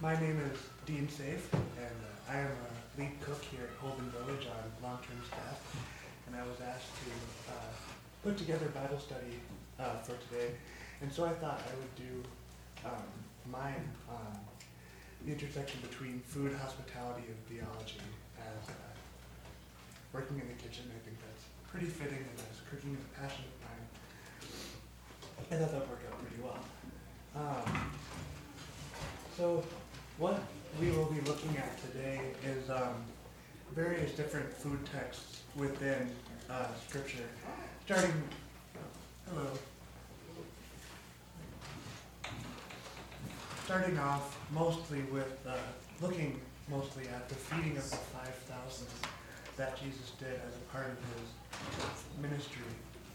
My name is Dean Safe, and I am a lead cook here at Holden Village on long-term staff. And I was asked to put together a Bible study for today. And so I thought I would do mine on the intersection between food, hospitality, and theology as working in the kitchen. I think that's pretty fitting, and as cooking is a passion of mine, I thought that would work out pretty well. So what we will be looking at today is various different food texts within Scripture, starting off mostly with looking mostly at the feeding of the 5,000 that Jesus did as a part of his ministry.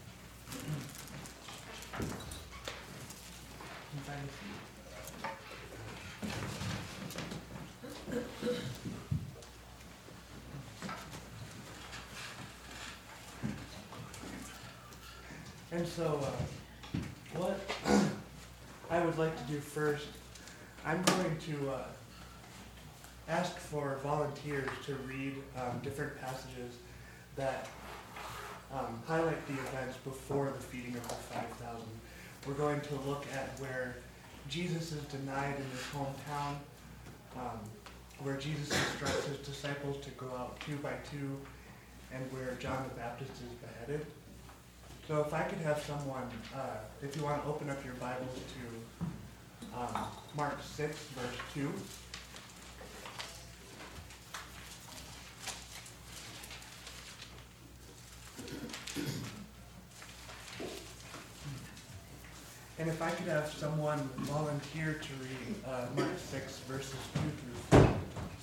Can you find a seat? And so, what I would like to do first, I'm going to ask for volunteers to read different passages that highlight the events before the feeding of the 5,000. We're going to look at where Jesus is denied in his hometown, where Jesus instructs his disciples to go out 2 by 2, and where John the Baptist is beheaded. So if I could have someone, if you want to open up your Bibles to Mark 6, verse 2. And if I could have someone volunteer to read Mark 6, verses 2 through 4.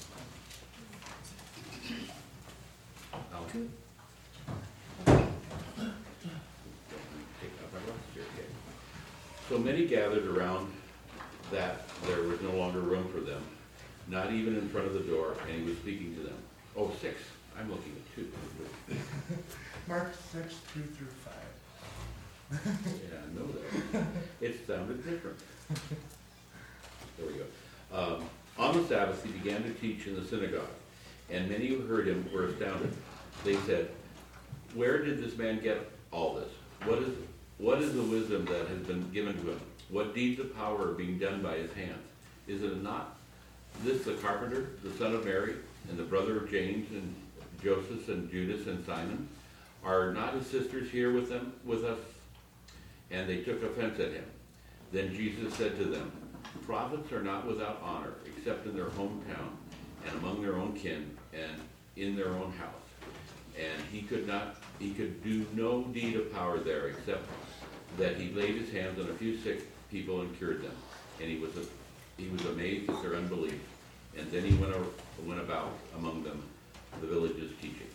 So many gathered around that there was no longer room for them, not even in front of the door, and he was speaking to them. Oh, 6. I'm looking at 2. Mark 6, 2 through 5. Yeah, I know that. It sounded different. There we go. On the Sabbath, he began to teach in the synagogue, and many who heard him were astounded. They said, "Where did this man get all this? What is the wisdom that has been given to him? What deeds of power are being done by his hands? Is it not this the carpenter, the son of Mary, and the brother of James and Joseph and Judas and Simon? Are not his sisters here with us?" And they took offense at him. Then Jesus said to them, "Prophets are not without honor, except in their hometown, and among their own kin, and in their own house." And he could do no deed of power there, except that he laid his hands on a few sick people and cured them. And he was amazed at their unbelief. And then he went about among them, the villages, teaching.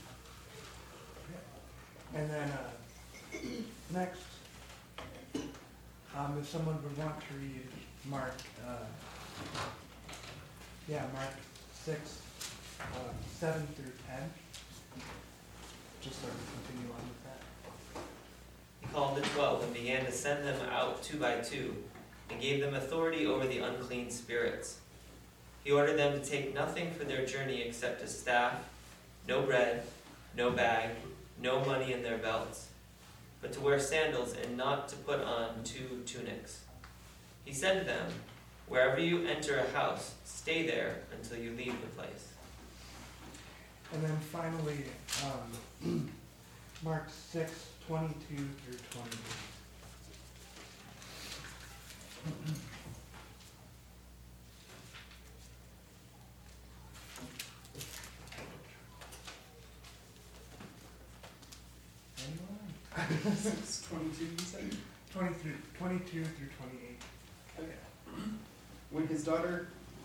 And then next, if someone would want to read Mark 6, 7 through 10, just so we continue on with that. He called the 12 and began to send them out 2 by 2, and gave them authority over the unclean spirits. He ordered them to take nothing for their journey except a staff, no bread, no bag, no money in their belts, but to wear sandals and not to put on 2 tunics. He said to them, "Wherever you enter a house, stay there until you leave the place." And then finally, Mark 6, 22 through 28. Anyone? 6:22, you said? 22 through 28. Okay. When his daughter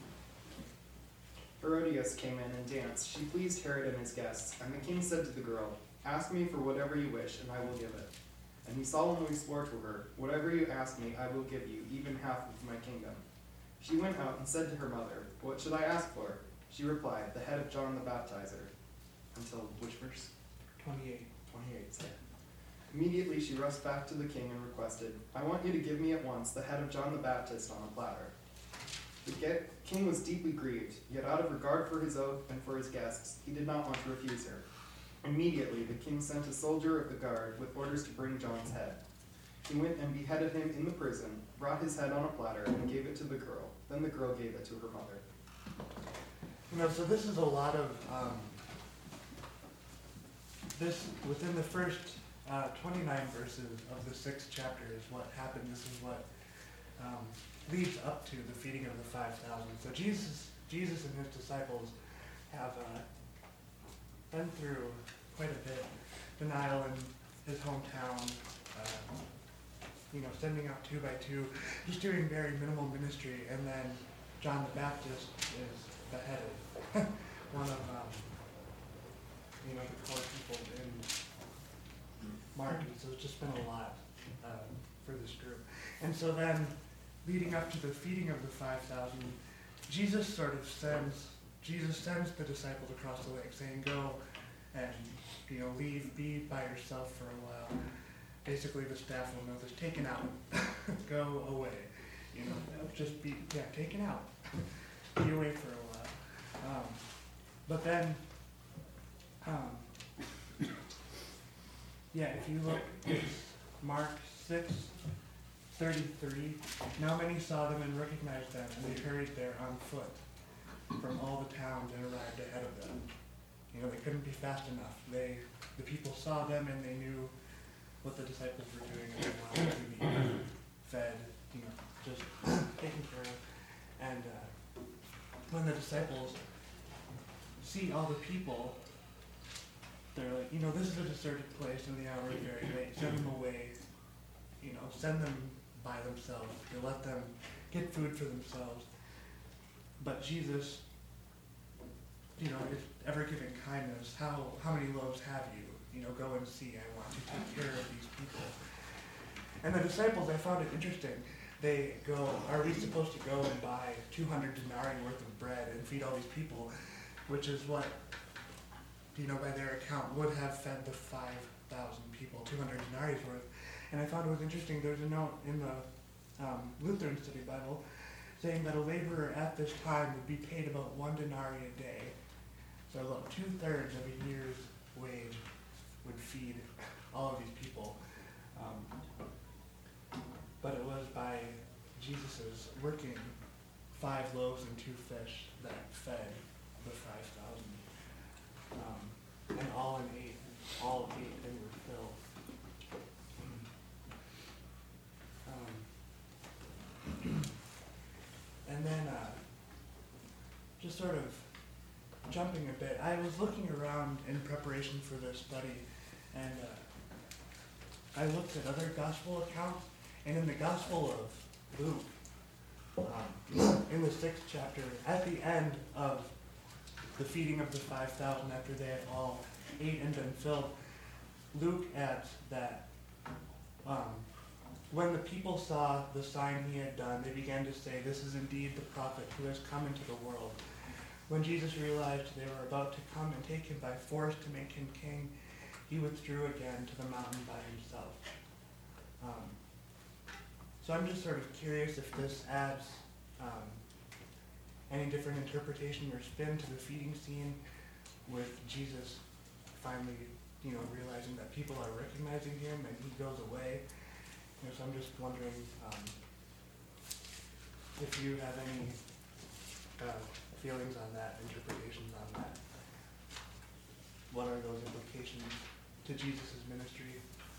Herodias came in and danced, she pleased Herod and his guests, and the king said to the girl, "Ask me for whatever you wish, and I will give it." And he solemnly swore to her, "Whatever you ask me, I will give you, even half of my kingdom." She went out and said to her mother, "What should I ask for?" She replied, "The head of John the Baptizer." Until which verse? 28. 28, sorry. Immediately she rushed back to the king and requested, "I want you to give me at once the head of John the Baptist on a platter." The king was deeply grieved, yet out of regard for his oath and for his guests, he did not want to refuse her. Immediately the king sent a soldier of the guard with orders to bring John's head. He went and beheaded him in the prison, brought his head on a platter, and gave it to the girl. Then the girl gave it to her mother. So this is a lot of, this, within the first 29 verses of the 6th chapter is what happened. This is what leads up to the feeding of the 5,000. So Jesus and his disciples have been through quite a bit. Denial in his hometown, sending out 2 by 2, just doing very minimal ministry, and then John the Baptist is beheaded. One of the colored people in Mark, and so it's just been a lot for this group. And so then, leading up to the feeding of the 5,000, Jesus sends the disciples across the lake, saying, "Go and leave, be by yourself for a while." Basically, the staff will know this. Taken out, go away. Just be taken out. Be away for a while. But then, if you look, it's Mark 6:33. Now many saw them and recognized them, and they hurried there on foot from all the towns and arrived ahead of them. They couldn't be fast enough. The people saw them and they knew what the disciples were doing, and they wanted to be fed, just taken care of. And when the disciples see all the people, they're like, this is a deserted place and the hour is very late. Send them away, send them by themselves. To let them get food for themselves. But Jesus, is ever giving kindness. How many loaves have you? Go and see. I want to take care of these people. And the disciples, I found it interesting. They go, are we supposed to go and buy 200 denarii worth of bread and feed all these people? Which is what, by their account, would have fed the 5,000 people, 200 denarii worth. And I found it was interesting. There's a note in the Lutheran Study Bible saying that a laborer at this time would be paid about 1 denarii a day. So about 2/3 of a year's wage would feed all of these people. But it was by Jesus' working 5 loaves and 2 fish that fed the 5,000. And all ate and were filled. And then, just sort of jumping a bit, I was looking around in preparation for this study, and I looked at other gospel accounts, and in the Gospel of Luke, in the 6th chapter, at the end of the feeding of the 5,000, after they had all ate and been filled, Luke adds that when the people saw the sign he had done, they began to say, "This is indeed the prophet who has come into the world." When Jesus realized they were about to come and take him by force to make him king, he withdrew again to the mountain by himself. So I'm just sort of curious if this adds any different interpretation or spin to the feeding scene with Jesus finally, realizing that people are recognizing him and he goes away. So I'm just wondering if you have any feelings on that, interpretations on that. What are those implications to Jesus' ministry?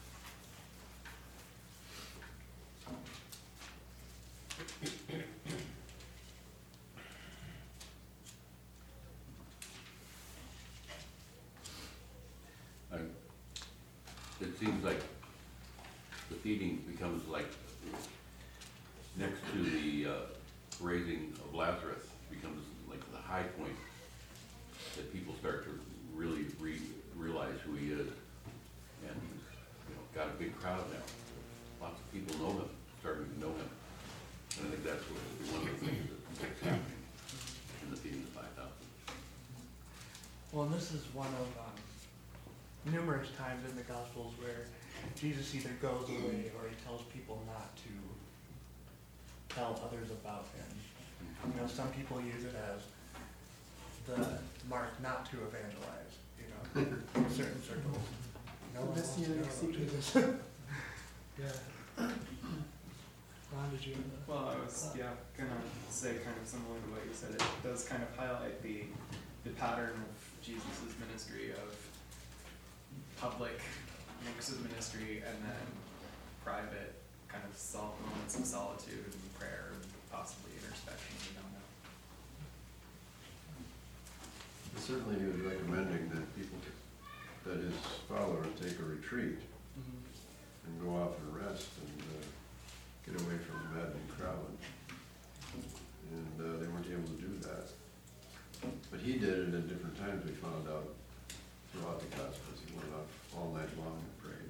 It seems like the feeding becomes like next to the raising of Lazarus, becomes like the high point that people start to really realize who he is, and he's got a big crowd now. Lots of people know him, starting to know him, and I think that's one of the things that's happening in the feeding of 5,000. Well, and this is one of numerous times in the Gospels where Jesus either goes away or he tells people not to tell others about him. You know, some people use it as the mark not to evangelize, you know, in certain circles. No one wants to know about Jesus. Yeah. Ron, did you? Well, I was gonna say kind of similar to what you said. It does kind of highlight the pattern of Jesus' ministry of public mix of ministry and then private kind of moments of solitude and prayer and possibly introspection. We don't know. Certainly he was recommending that people, that his followers take a retreat and go off and rest and get away from the maddening crowd. And they weren't able to do that. But he did it at different times, we found out throughout the Gospels. He went off all night long and prayed.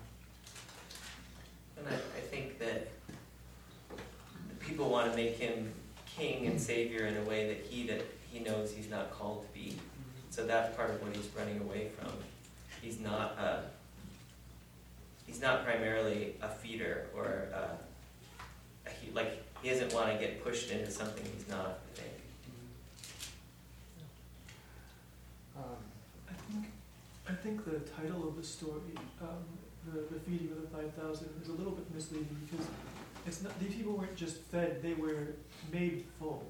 And I think that people want to make him king and savior in a way that he knows he's not called to be. So that's part of what he's running away from. He's not primarily a feeder or he doesn't want to get pushed into something he's not, I think. I think the title of the story, the feeding of the 5,000, is a little bit misleading because it's not. These people weren't just fed; they were made full.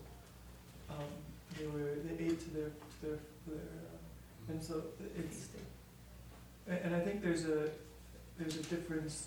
They ate to their and so it's. And I think there's a difference,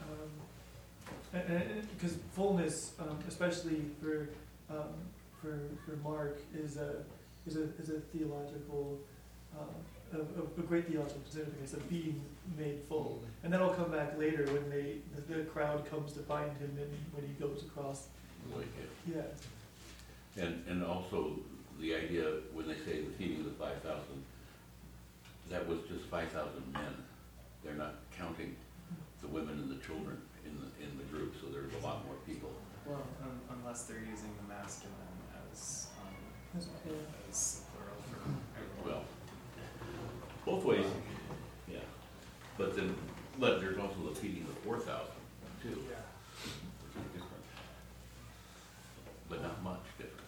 because fullness, especially for Mark, is a theological. A great theological significance of being made full, and that'll come back later when the crowd comes to find him and when he goes across. Like it. Yeah. And also the idea when they say the feeding of the 5,000, that was just 5,000 men. They're not counting the women and the children in the group, so there's a lot more people. Well, unless they're using the masculine as plural for everyone. Well, both ways, yeah. But there's also the feeding of 4,000 too, Yeah. which is different, but not much different.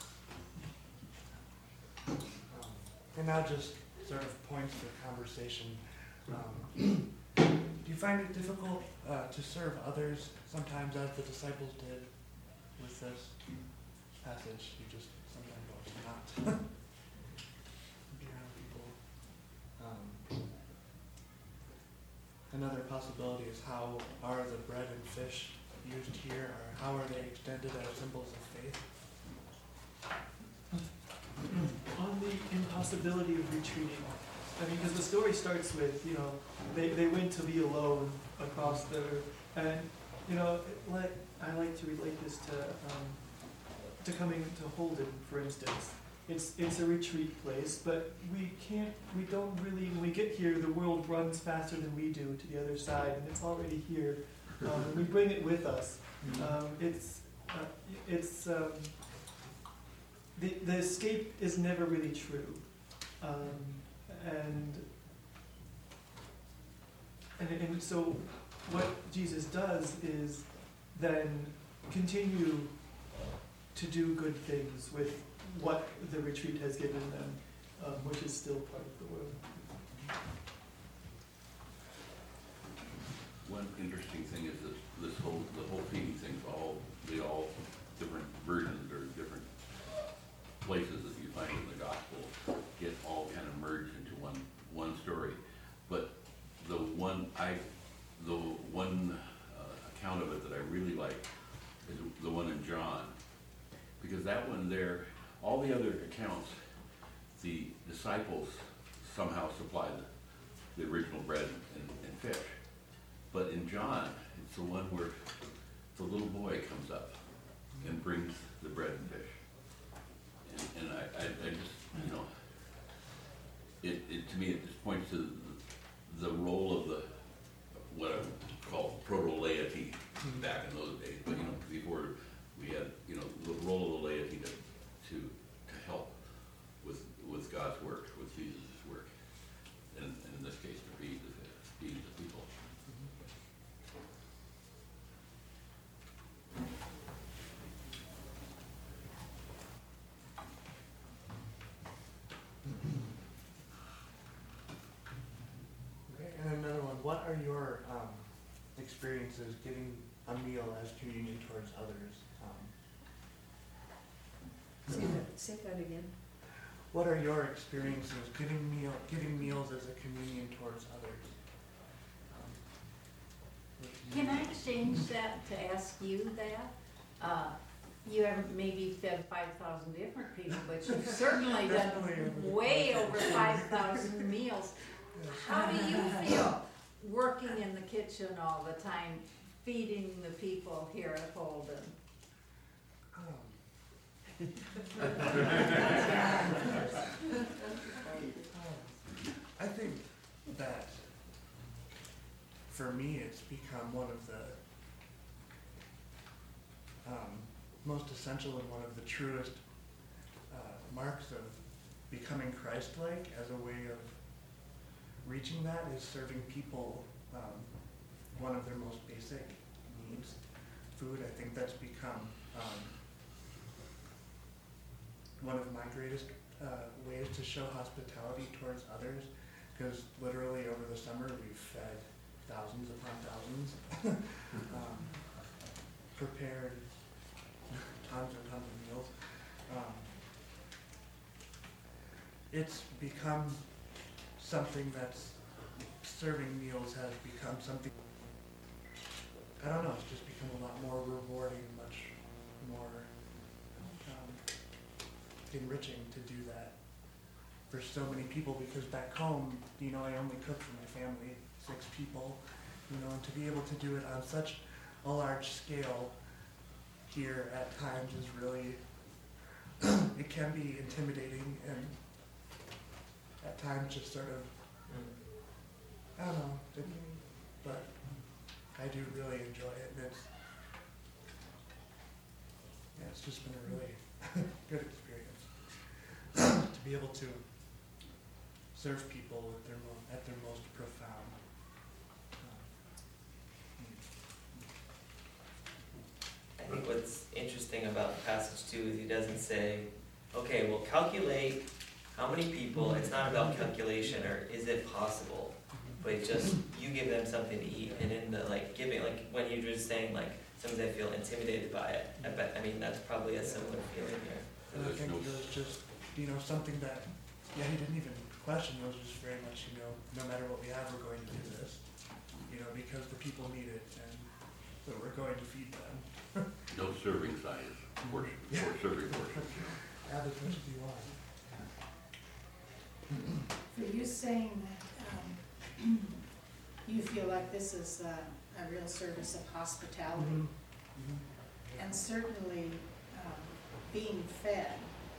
And now just sort of points for conversation. Do you find it difficult to serve others sometimes as the disciples did with this passage? You just sometimes go, not be around people. Another possibility is how are the bread and fish used here, or how are they extended as symbols of faith? On the impossibility of retreating, I mean, because the story starts with, they went to be alone across the, and I like to relate this to coming to Holden, for instance. It's a retreat place, but we don't really, when we get here, the world runs faster than we do to the other side, and it's already here. We bring it with us. The escape is never really true. And so what Jesus does is then continue to do good things with what the retreat has given them, which is still part of the world. One interesting thing is that the whole feeding thing's all different versions or different places that you find in the gospel get all kind of merged into one story. But the one account of it that I really like is the one in John, because that one there, all the other accounts, the disciples somehow supply the original bread and fish. But in John, it's the one where the little boy comes up and brings the bread and fish. And I just, it to me, it just points to the role of what I would call proto-laity back in those days. But, before we had, the role of the laity to help with God's work, with Jesus' work. And in this case, to feed the people. are your experiences getting a meal as communion towards others? Say that again. What are your experiences giving meals as a communion towards others? Can I change that to ask you that? You haven't maybe fed 5,000 different people, but you've certainly done way over 5,000 meals. How do you feel working in the kitchen all the time, feeding the people here at Holden? I think that for me it's become one of the most essential and one of the truest marks of becoming Christ-like as a way of reaching that is serving people one of their most basic needs, food. I think that's become one of my greatest ways to show hospitality towards others, because literally over the summer we've fed thousands upon thousands, prepared tons and tons of meals. It's become something that's, serving meals has become something, I don't know, it's just become a lot more rewarding, much more enriching to do that for so many people, because back home, you know, I only cook for my family, 6 people, you know, and to be able to do it on such a large scale here at times is really, it can be intimidating and at times just sort of, I don't know, but I do really enjoy it, and it's just been a really good experience to be able to serve people at their most profound needs. I think what's interesting about the passage too is he doesn't say, okay, well, calculate how many people. It's not about calculation or is it possible, but it's just you give them something to eat, and in the giving, when you're just saying sometimes I feel intimidated by it. I mean that's probably a similar feeling here. And I think it was just, you know, something that, he didn't even question. It was just very much, you know, no matter what we have, we're going to do this, you know, because the people need it, and so we're going to feed them. No serving size portion, or serving portion. Have as much as you want. For you saying that you feel like this is a real service of hospitality, and certainly being fed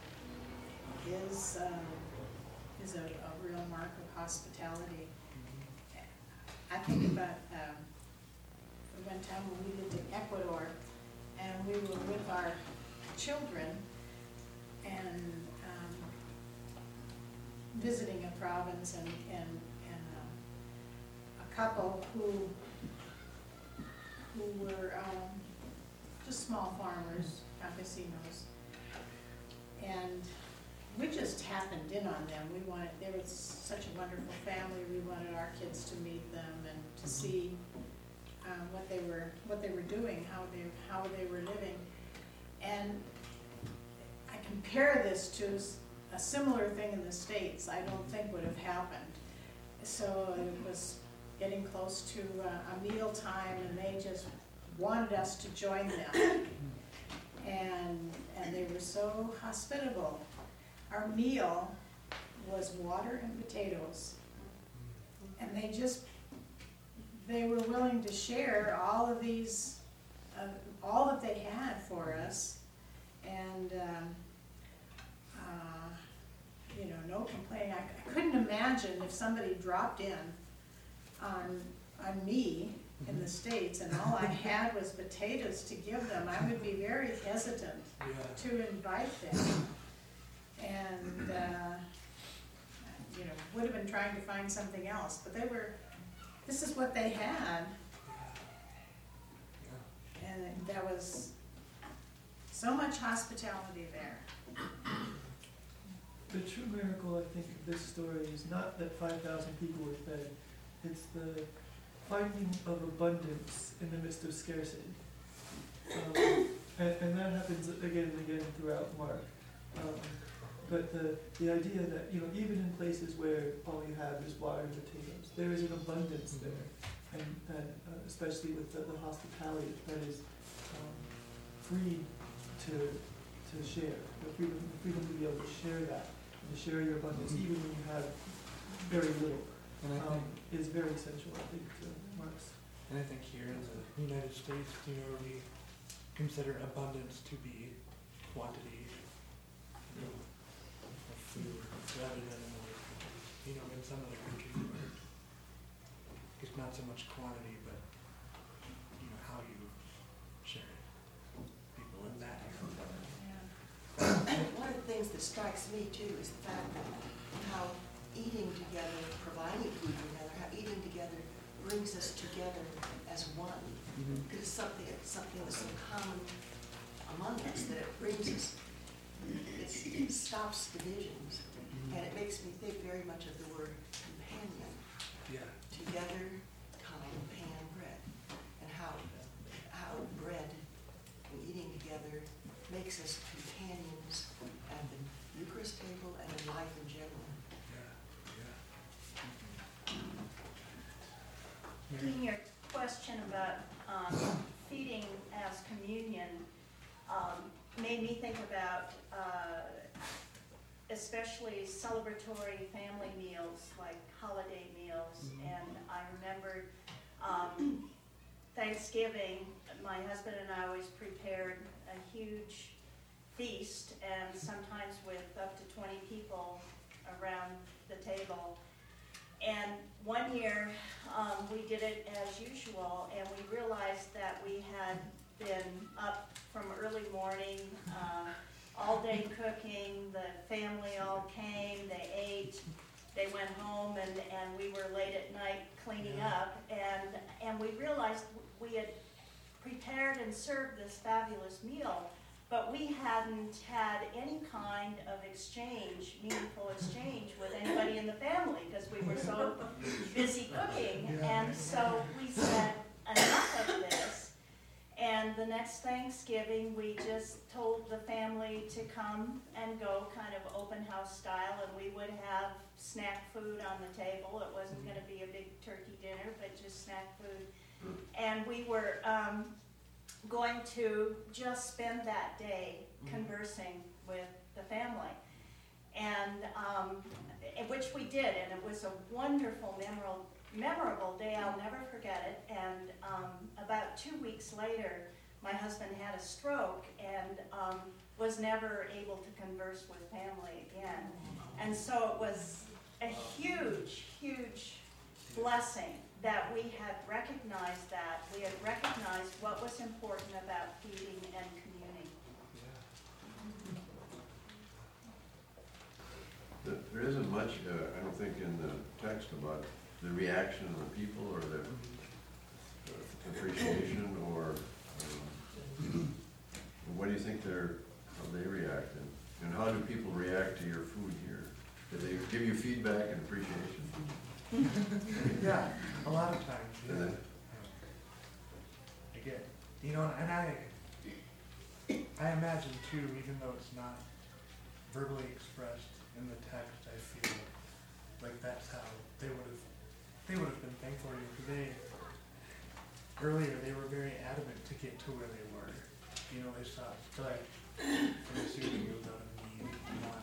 is a real mark of hospitality. I think about one time when we lived in Ecuador, and we were with our children and visiting a province, and a couple who were just small farmers, campesinos, and we just happened in on them. They were such a wonderful family. We wanted our kids to meet them and to see what they were doing, how they were living, and I compare this to a similar thing in the States. I don't think would have happened. So it was getting close to a meal time, and they just wanted us to join them, and they were so hospitable. Our meal was water and potatoes, and they were willing to share all of these, all that they had for us, and you know, no complaining. I couldn't imagine if somebody dropped in on me in the States and all I had was potatoes to give them. I would be very hesitant to invite them, and you know, would have been trying to find something else. But this is what they had, and there was so much hospitality there. The true miracle, I think, of this story is not that 5,000 people were fed. It's the finding of abundance in the midst of scarcity. And that happens again and again throughout Mark. But the idea that, you know, even in places where all you have is water and potatoes, there is an abundance there. And especially with the hospitality that is free to share, the freedom to be able to share that, and to share your abundance, even when you have very little, And I think, is very essential, I think, to Mark's. and I think here in the United States, you know, we consider abundance to be quantity, you know, of food rather than in other countries. You know, in some other countries where it's not so much quantity, but you know how you share it. People in that area. One of the things that strikes me too is the fact that how eating together, providing food together, how eating together brings us together as one. Because it's something that's so common among us that it brings us, it stops divisions. And it makes me think very much of the word companion. Yeah. Together, come, pan bread. And how bread and eating together makes us companions at the Eucharist table and in life in general. In your question about feeding as communion made me think about especially celebratory family meals like holiday meals. And I remembered Thanksgiving, my husband and I always prepared a huge feast, and sometimes with up to 20 people around the table. And one year, we did it as usual, and we realized that we had been up from early morning, all day cooking. The family all came, they ate, they went home, and we were late at night cleaning up. And we realized we had prepared and served this fabulous meal, but we hadn't had any kind of exchange, meaningful exchange with anybody in the family because we were so busy cooking. And so we said, enough of this. And the next Thanksgiving, we just told the family to come and go kind of open house style, and we would have snack food on the table. It wasn't going to be a big turkey dinner, but just snack food. And we were going to just spend that day conversing with the family, and which we did, and it was a wonderful, memorable day. I'll never forget it. And about 2 weeks later, my husband had a stroke and was never able to converse with family again. And so it was a huge, huge blessing that we had recognized that. We had recognized what was important about feeding and communing. There isn't much, I don't think, in the text about the reaction of the people or the appreciation or what do you think how they react and how do people react to your food here? Do they give you feedback and appreciation? Yeah, a lot of times, yeah. And then- I get, you know, and I imagine too, even though it's not verbally expressed in the text, I feel like that's how they would have been thankful to you, because earlier they were very adamant to get to where they were. You know, they saw, like, I'm assuming it was out of need, not,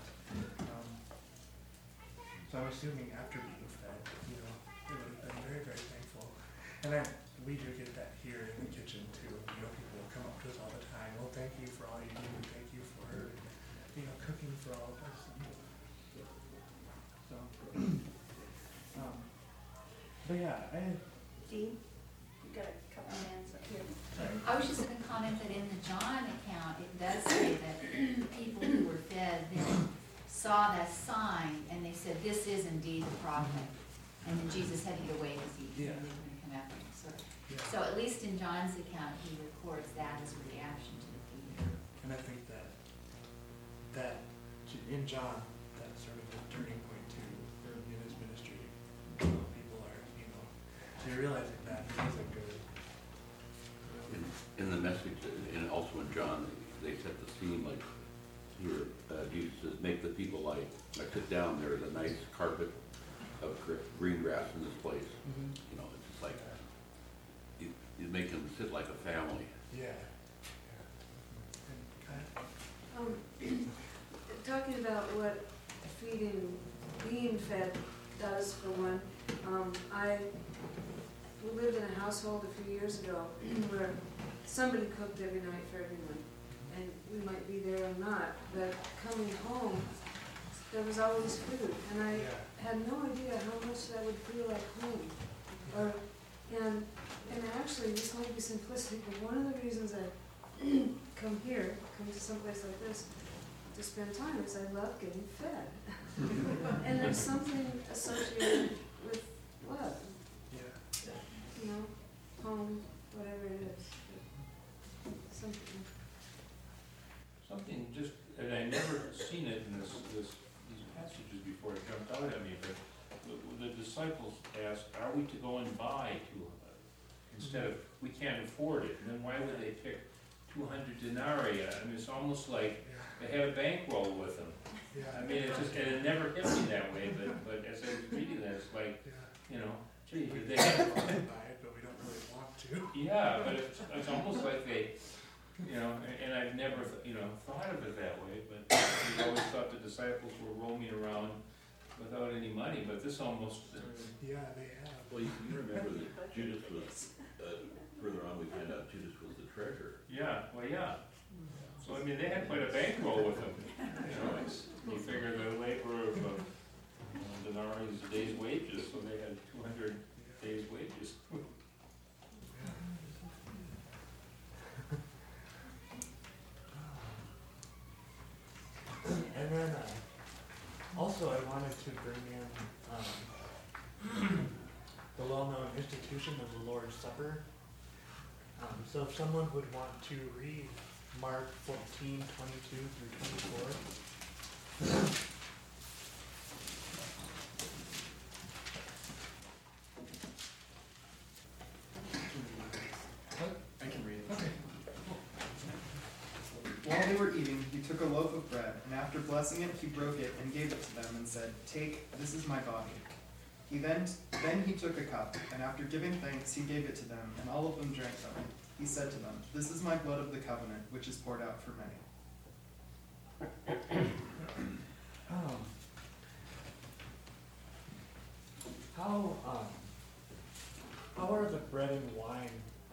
so I'm assuming after being fed, you know, they would have been very, very thankful. And we do get that here in the kitchen too. You know, people will come up to us all the time. Well, thank you for all you do. Thank you for, you know, cooking for all of us. So, but yeah, Dee, you got a couple hands up here. I was just going to comment that in the John account, it does say that the people who were fed then saw that sign and they said, "This is indeed the prophet." And then Jesus headed away because he knew they were going to come after him. So at least in John's account, he records that as a reaction to the feeding. and I think that in John, that's sort of a turning point too in his ministry. People are, you know, So you're realizing that it isn't good. In the message, and also in John, they set the scene like here, Jesus says, make the people like sit down, there's a nice carpet of green grass in this place. You know, it's just like, you make them sit like a family. Yeah. Talking about what feeding, being fed does for one, we lived in a household a few years ago where somebody cooked every night for everyone. And we might be there or not, but coming home, there was always food. And I had no idea how much that would feel like home. And actually, this might be simplistic, but one of the reasons I come to someplace like this, to spend time, is I love getting fed. And there's something associated with love. Yeah. You know, home, whatever it is. Something. Something just, and I never seen it in these passages before, it jumped out at me, but the disciples asked, are we to go and buy instead of, we can't afford it, and then why would they pick 200 denarii? I mean, it's almost like they had a bankroll with them. Yeah. I mean, it just, and it never hit me that way, but as I was reading that, it's like, you know, gee, they have, buy it, but we don't really want to. yeah, but it's almost like they, you know, and I've never, thought of it that way, but we always thought the disciples were roaming around without any money, but this almost, Yeah, they have. Well, you remember that Judas was, further on we find out Judas was the treasurer. yeah, well, yeah. So, I mean, they had quite a bankroll with them, you figure the labor of denarii is a day's wages, so they had 200 days' wages. And then also I wanted to bring in the well-known institution of the Lord's Supper. So if someone would want to read Mark 14:22 through 24. I can read it. Okay. While they were eating, he took a loaf of bread, and after blessing it, he broke it and gave it to them and said, "Take, this is my body." Then he took a cup, and after giving thanks, he gave it to them, and all of them drank of it. He said to them, "This is my blood of the covenant, which is poured out for many." How are the bread and wine?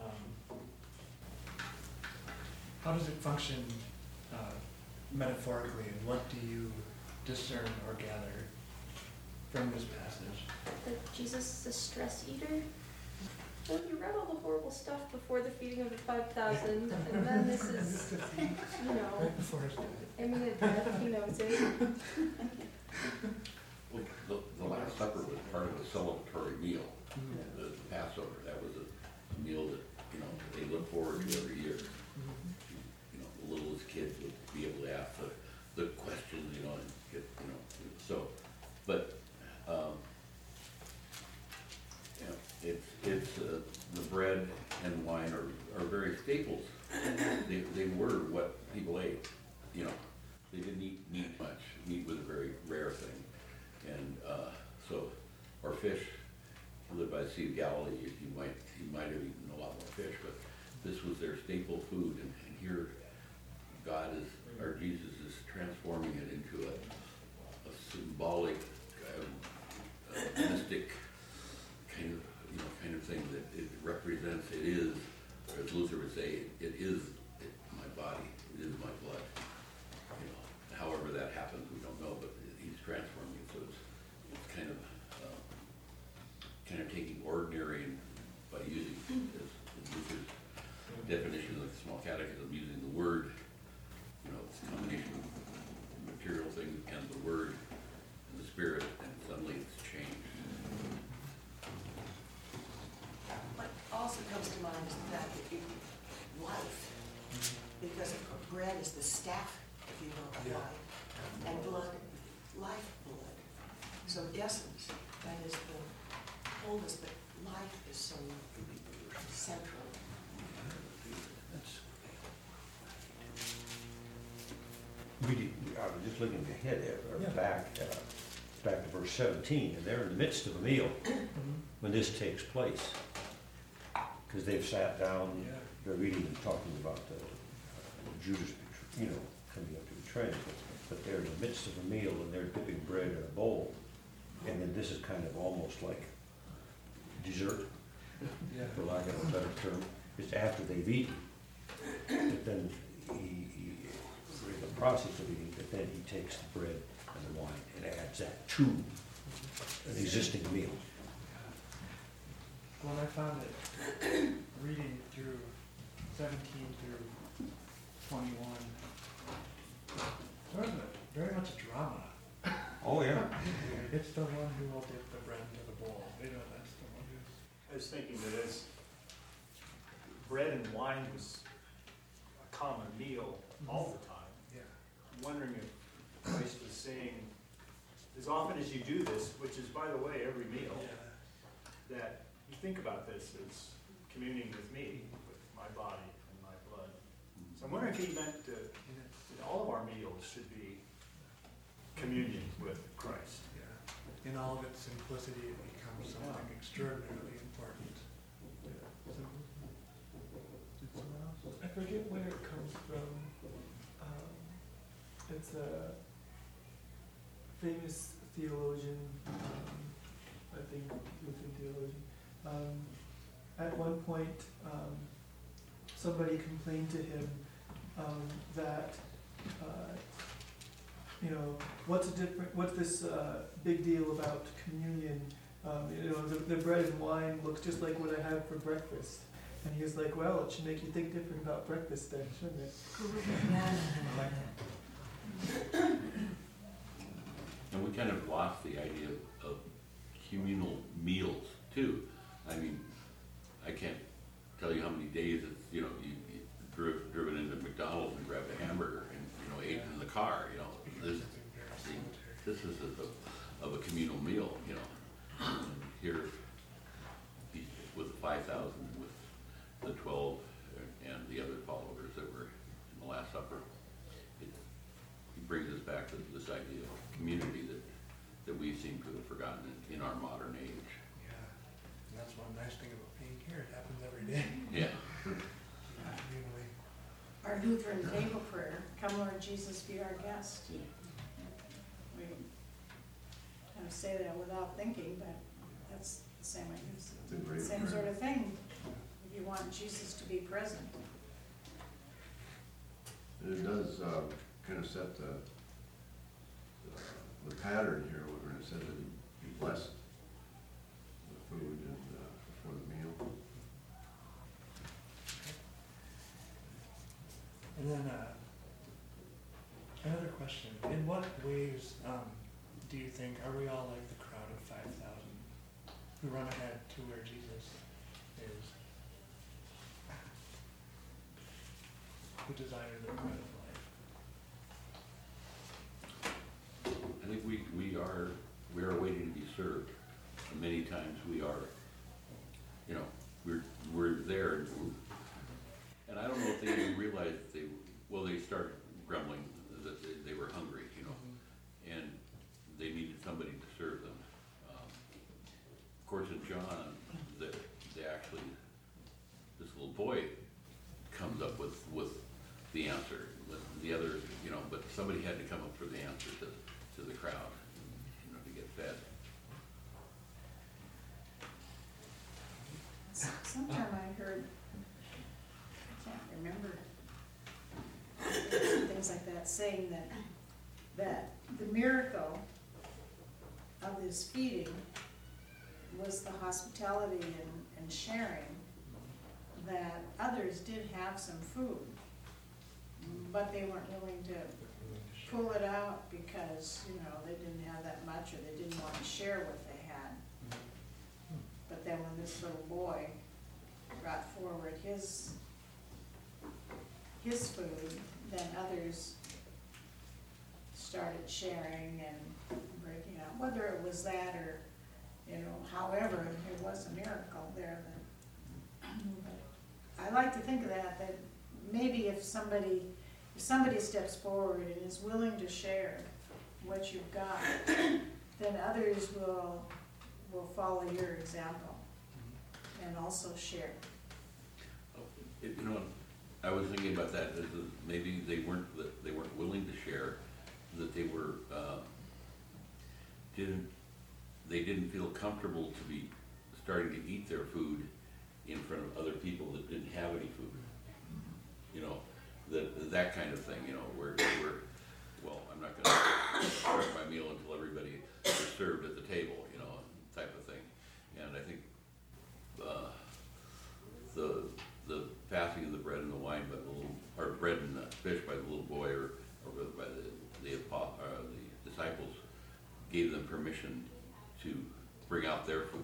How does it function metaphorically, and what do you discern or gather from this passage? That Jesus is a stress eater. Well, you read all the horrible stuff before the feeding of the 5,000, and then this is, Right before his death. imminent death, he knows it. Well, the Last Supper was part of a celebratory meal. The Passover, that was a meal that, they look forward to every year. The littlest kids would be able to ask the questions, and get, so, but, it's the bread and wine are very staples. They were what people ate, They didn't eat meat much. Meat was a very rare thing. And, or fish. If you live by the Sea of Galilee, you might have eaten a lot more fish, but this was their staple food, and here our Jesus is transforming it into a symbolic, mystic kind of thing that it represents. It is, as Luther would say, it is my body, it is my blood. However that happens, we don't know, but he's transforming it, so it's kind of taking ordinary and by using, as Luther's definition of the Small Catechism, using the word, it's a combination of material things and the word and the spirit, and suddenly it's changed. What also comes to mind is the fact that life, because bread is the staff, if you will, of life, and blood, life blood. So essence, that is the wholeness that life is so central. I was just looking ahead, or back to verse 17, and they're in the midst of a meal when this takes place. Because they've sat down, they're reading and talking about Judas, coming up to betray him. But they're in the midst of a meal and they're dipping bread in a bowl. And then this is kind of almost like dessert, for lack of a better term. It's after they've eaten. But then he in the process of eating, but then he takes the bread and the wine and adds that to an existing meal. Well, I found it reading through 17 through 21, sort of very much a drama. Oh, yeah. It's the one who will dip the bread into the bowl. That's the one who's. I was thinking that as bread and wine was a common meal all the time, I'm wondering if Christ was saying, as often as you do this, which is, by the way, every meal, that you think about this as communing with me, with my body and my blood. So I'm wondering if he meant that all of our meals should be communion with Christ. In all of its simplicity, it becomes something extraordinarily important. I forget where it comes from. It's a famous theologian, I think Lutheran theologian. At one point, somebody complained to him that what's this big deal about communion? The bread and wine looks just like what I have for breakfast. And he was like, well, it should make you think different about breakfast then, shouldn't it? And we kind of lost the idea of communal meals too. I mean, I can't tell you how many days it's, you've driven into McDonald's and grabbed a hamburger and, ate in the car, This is of a communal meal, And here, with the 5,000, with the 12 and the other followers that were in the Last Supper, it brings us back to this idea of community that we seem to have forgotten in our modern age. Yeah, and that's one nice thing about being here. It happens every day. Yeah. Communally. Our Lutheran table prayer, come Lord Jesus, be our guest. We kind of say that without thinking, but that's the same same sort of thing. You want Jesus to be present. And it does kind of set the pattern here when it says that he blessed the food and before the meal. And then another question: in what ways do you think are we all like the crowd of 5,000 who run ahead to where Jesus is, who desire the bread of life? I think we are waiting to be served. And many times we are, we're there, and I don't know if they even realized they started grumbling that they were hungry, and they needed somebody to serve them. Of course, in John, they actually, this little boy comes up with the answer. The other, but somebody had to come up for the answer to the crowd, to get fed. Sometime I heard, I can't remember, things like that, saying that the miracle of this feeding was the hospitality and sharing, that others did have some food, but they weren't willing to pull it out because, they didn't have that much, or they didn't want to share what they had. But then when this little boy brought forward his food, then others started sharing and breaking out. Whether it was that or you know, however, it was a miracle there that, I like to think of that maybe if somebody steps forward and is willing to share what you've got, then others will follow your example and also share. You know, I was thinking about that, that maybe they weren't willing to share, that they were, they didn't feel comfortable to be starting to eat their food in front of other people that didn't have any food. You know, that kind of thing, you know, where well, I'm not gonna start my meal until everybody is served at the table, you know, type of thing. And I think, the passing of the bread and the wine by the little, or bread and fish by the little boy, or by the disciples, gave them permission to bring out their food.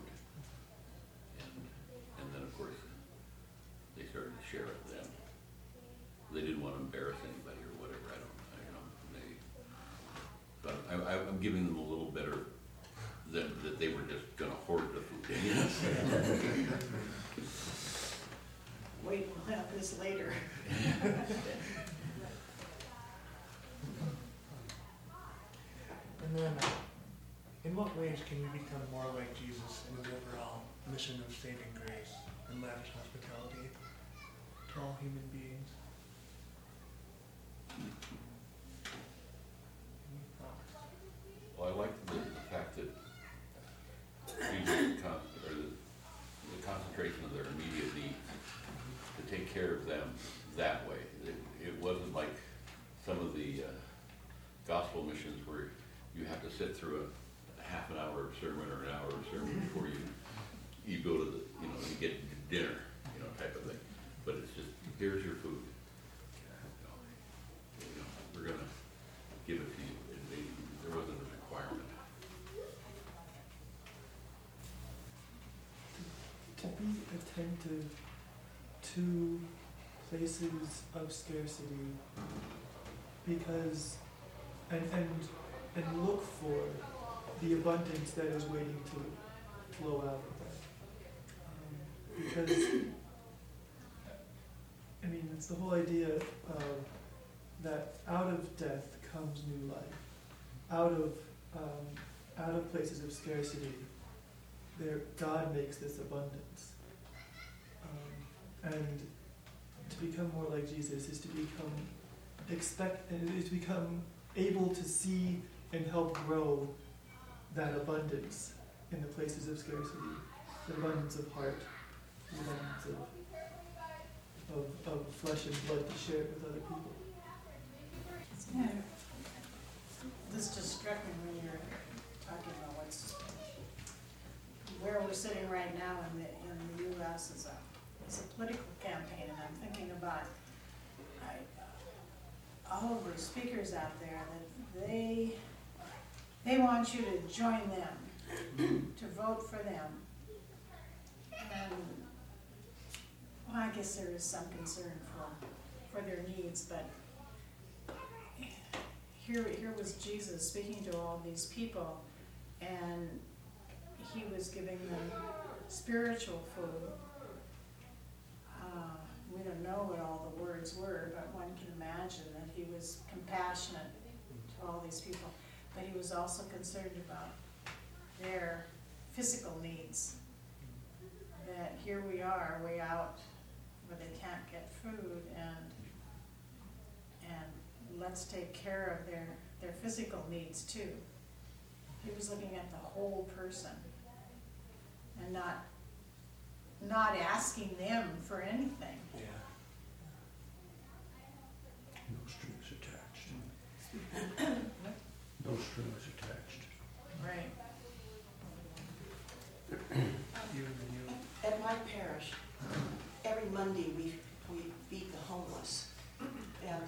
And then, of course, they started to share it then. They didn't want to embarrass anybody or whatever, I don't know, but I'm giving them a little better than that they were just gonna hoard the food. Wait, we'll have this later. And then, in what ways can you become more like Jesus in the overall mission of saving grace and lavish hospitality to all human beings? Any thoughts? Well, I like the fact that Jesus the concentration of their immediate needs, to take care of them that way. It wasn't like some of the gospel missions where you have to sit through a half an hour of sermon or an hour of sermon before you go to the, you know, you get dinner, you know, type of thing. But it's just, here's your food. You know, we're gonna give it to you. There wasn't a requirement. To be attentive to places of scarcity, because and look for the abundance that is waiting to flow out of that. Because I mean, it's the whole idea of that out of death comes new life. Out of places of scarcity, there God makes this abundance. And to become more like Jesus is to become able to see and help grow that abundance in the places of scarcity, the abundance of heart, the abundance of flesh and blood to share it with other people. Yeah. This just struck me when you were talking about where we're sitting right now in the U.S. is a political campaign, and I'm thinking about all of the speakers out there that they want you to join them, to vote for them, and well, I guess there is some concern for their needs, but here was Jesus speaking to all these people, and he was giving them spiritual food. We don't know what all the words were, but one can imagine that he was compassionate to all these people, but he was also concerned about their physical needs. That here we are, way out where they can't get food, and let's take care of their physical needs too. He was looking at the whole person and not asking them for anything. Yeah. No strings attached. No strings attached. Right. At my parish, every Monday we feed the homeless. And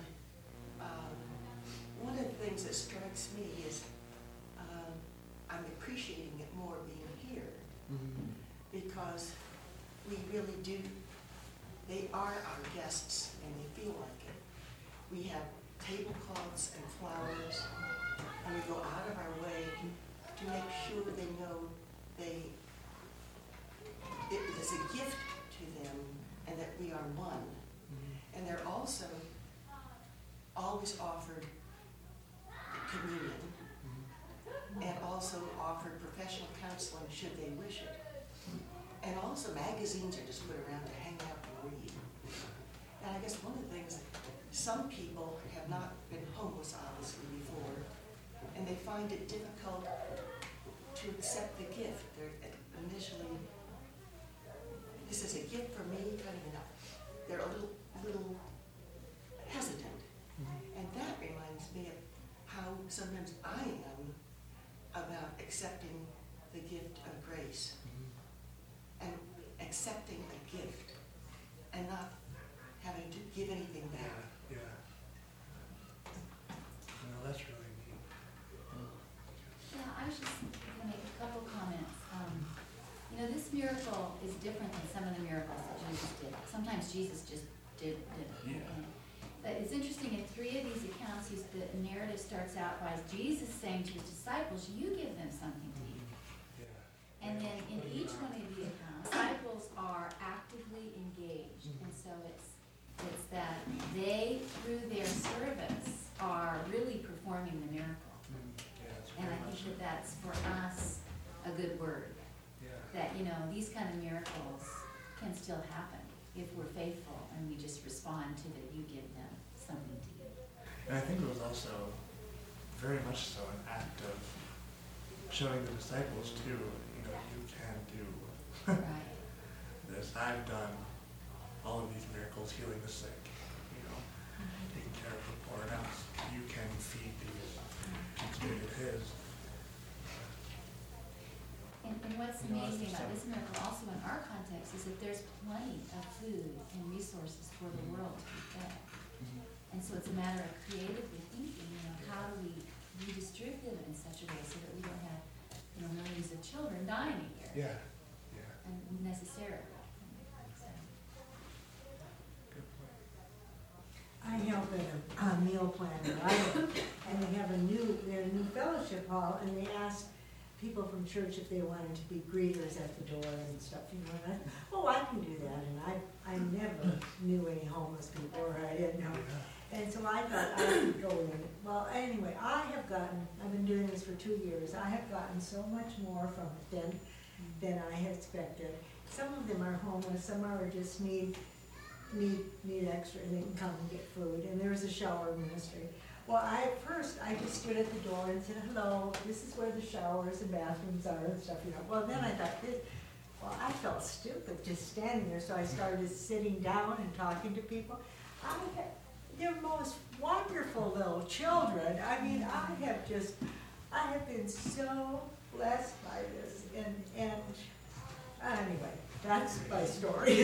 one of the things that strikes me is I'm appreciating it more being here. Mm-hmm. Because we really do, they are our guests and they feel like it. We have tablecloths and flowers, and we go out of our way to make sure they know it is a gift to them, and that we are one. And they're also always offered communion, and also offered professional counseling should they wish it. And also magazines are just put around to hang out and read. And I guess one of the things, some people have not been homeless obviously before, and they find it difficult to accept the gift. They're initially, this is a gift for me, kind of enough. They're a little hesitant. And that reminds me of how sometimes I am about accepting the gift of grace. And accepting a gift and not having to give anything back. Yeah. Well, that's really neat. Yeah, I was just gonna make a couple comments. This miracle is different than some of the miracles that Jesus did. Sometimes Jesus just did it. Yeah. But it's interesting, in 3 of these accounts, the narrative starts out by Jesus saying to his disciples, you give them something to eat. Yeah. And then in each one of the accounts, disciples are actively engaged. And so it's that they, through their service, are really performing the miracle. Yeah, And I think that's for us a good word. Yeah. That, these kind of miracles can still happen if we're faithful and we just respond to that you give them something to eat. And I think it was also very much so an act of showing the disciples too, you can do Right. this. I've done all of these miracles, healing the sick, taking care of the poor. Now you can feed these. It's made it his. And what's amazing about this miracle also in our context is that there's plenty of food and resources for the world to be fed. And so it's a matter of creatively thinking, how do we redistribute them in such a way so that we don't have, millions of children dying a year. Yeah, yeah. Unnecessarily. So. Good point. I help at a meal planner, and they have a new fellowship hall, and they asked people from church if they wanted to be greeters at the door and stuff, and I can do that, and I never knew any homeless people, or I didn't know. And so I thought I could go in. Well, anyway, I've been doing this for 2 years, I have gotten so much more from it than I had expected. Some of them are homeless, some are just need extra, and they can come and get food, and there's a shower ministry. Well, I just stood at the door and said, hello, this is where the showers and bathrooms are and stuff, Well, then I thought, I felt stupid just standing there, so I started sitting down and talking to people. They're most wonderful little children. I have been so blessed by this, and anyway, that's my story.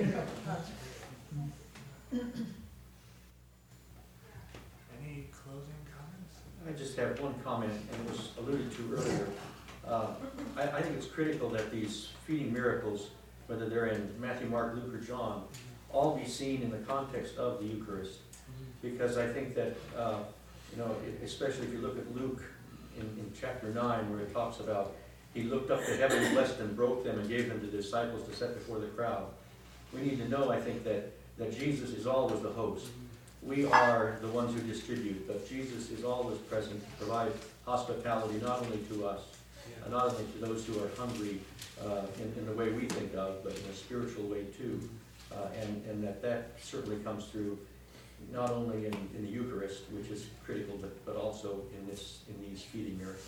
Any closing comments? I just have one comment, and it was alluded to earlier. I think it's critical that these feeding miracles, whether they're in Matthew, Mark, Luke, or John, all be seen in the context of the Eucharist. Because I think that, especially if you look at Luke in chapter 9, where it talks about he looked up to heaven, blessed them, broke them, and gave them to the disciples to set before the crowd. We need to know, I think, that Jesus is always the host. We are the ones who distribute, but Jesus is always present to provide hospitality not only to us, not only to those who are hungry in the way we think of, but in a spiritual way too. And that certainly comes through not only in the Eucharist, which is critical, but also in these feeding miracles.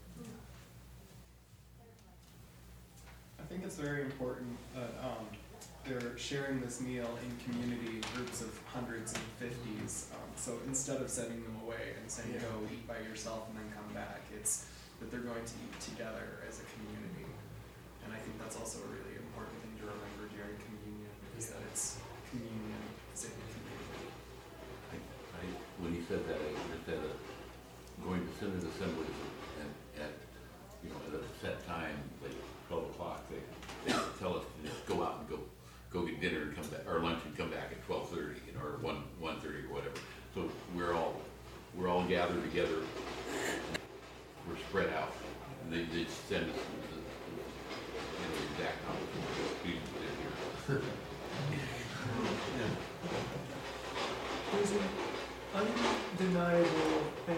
I think it's very important that they're sharing this meal in community groups of hundreds and 50s. So instead of sending them away and saying, go eat by yourself and then come back, it's that they're going to eat together as a community. And I think that's also a really important thing to remember during communion, is that it's communion as a community. When he said that, I just had going to Synod Assembly and at a set time, like 12 o'clock, they tell us to just go out and go get dinner and come back, or lunch and come back at 12:30, or 1:30 or whatever. So we're all gathered together. We're spread out. And they send us exact opposite of what Jesus did here. There's an undeniable and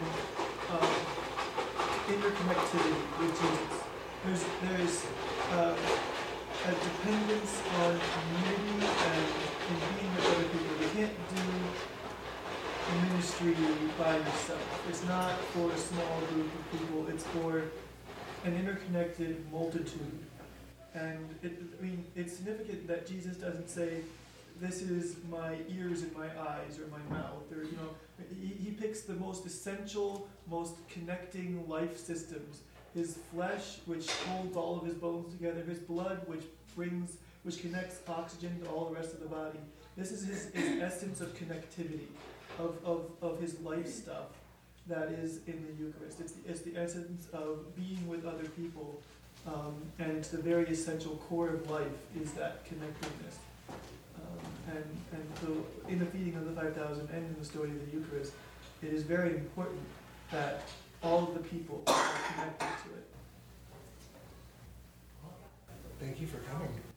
interconnectivity with Jesus. There's a dependence on community and in being with other people. You can't do ministry by yourself. It's not for a small group of people. It's for an interconnected multitude. And it's significant that Jesus doesn't say, this is my ears and my eyes or my mouth, or he picks the most essential, most connecting life systems. His flesh, which holds all of his bones together, his blood, which connects oxygen to all the rest of the body. This is his essence of connectivity, of his life stuff that is in the Eucharist. It's the essence of being with other people, and it's the very essential core of life is that connectedness. And so in the feeding of the 5,000 and in the story of the Eucharist, it is very important that all of the people are connected to it. Thank you for coming.